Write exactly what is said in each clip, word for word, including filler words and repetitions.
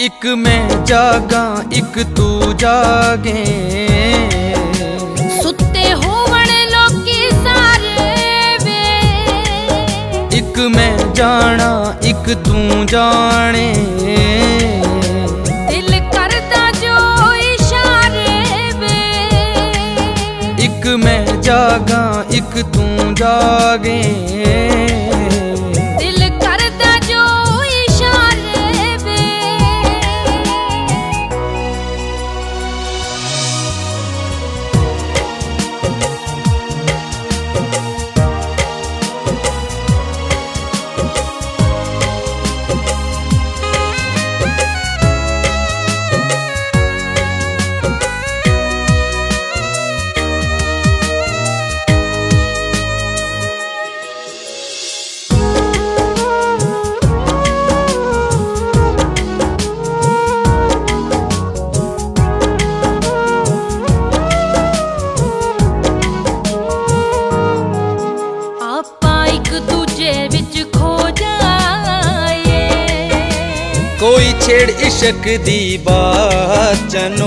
एक मैं जागा एक तू जागे, सुते होवण लोकी सारे वे। एक मैं जाना एक तू जाने, दिल करदा जो इशारे वे। एक मैं जागा एक तू जागे, कोई छेड़ इश्क दी बाचनो,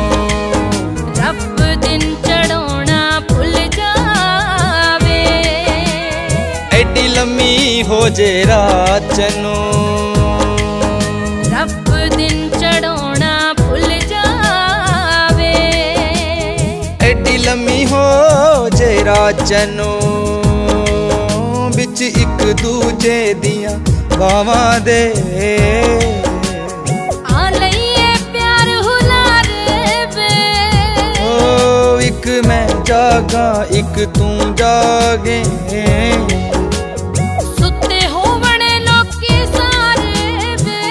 रब दिन चढ़ोना भुल जावे। एडी लम्मी हो जे राचनो, रब दिन चढ़ोना भुल जावे। एडी लम्मी हो जे राचनो, बिच एक दूजे दियां बावां दे एक मैं जागा एक तू जागे, सुते होवण लोकी सारे वे।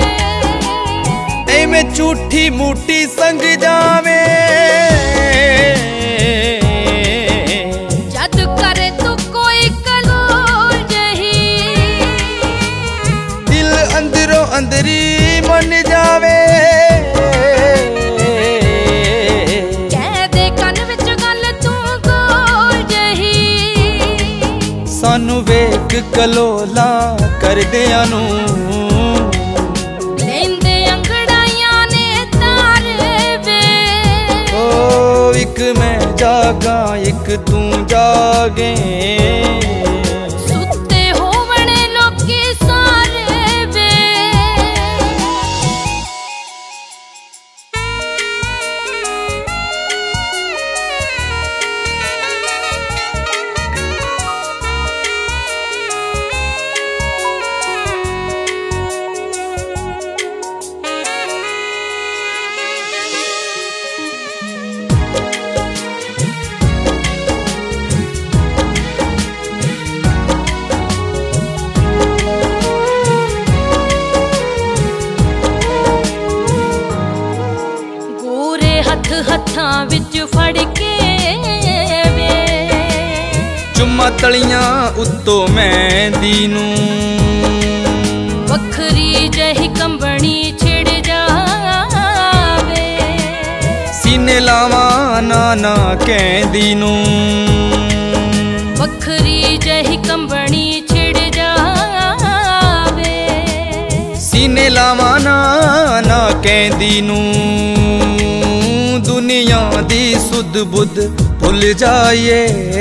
ऐ मैं झूठी मूठी संग जावे, जद करे तू कोई कलोल जही। दिल अंदरों अंदरी मन जावे, सानू वेख कलोला कर दिया नू, लेंदे अंगड़ाइयां ने तारे वे। ओ एक मैं जागा एक तू जागे, सुते होवण लोकी सारे वे। हत्थां विच फड़ के वे, चुम्मा तलियां उत्तों मेहंदी नू। वखरी जही कंबनी छिड़ जावे, सीने लावा नाना कहंदी नू। वखरी जही कंबनी छिड़ जावे, सीने लावा नाना कहंदी नू। दुनिया दी सुध बुध भुल जाइए,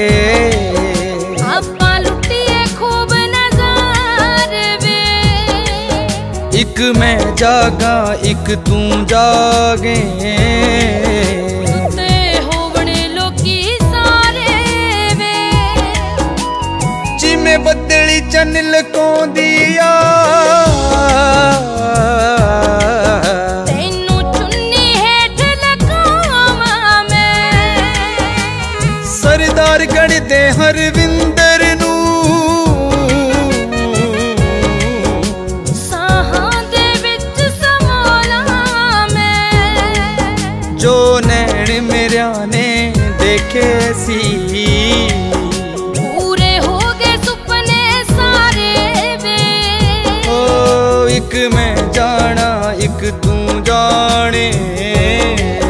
आपां लुटिए खूब नज़ारे वे। एक मैं जागा एक तू जागे, सुते होवण लोकी सारे वे। जिमें बदली चन लकोंदी आ, सरदार गढ़ दे हरविंदर नू। साहां दे विच समोला मैं, जो नैन मेरिया ने देखे सी। पूरे हो गए सुपने सारे वे। ओ एक मैं जाना एक तू जाने।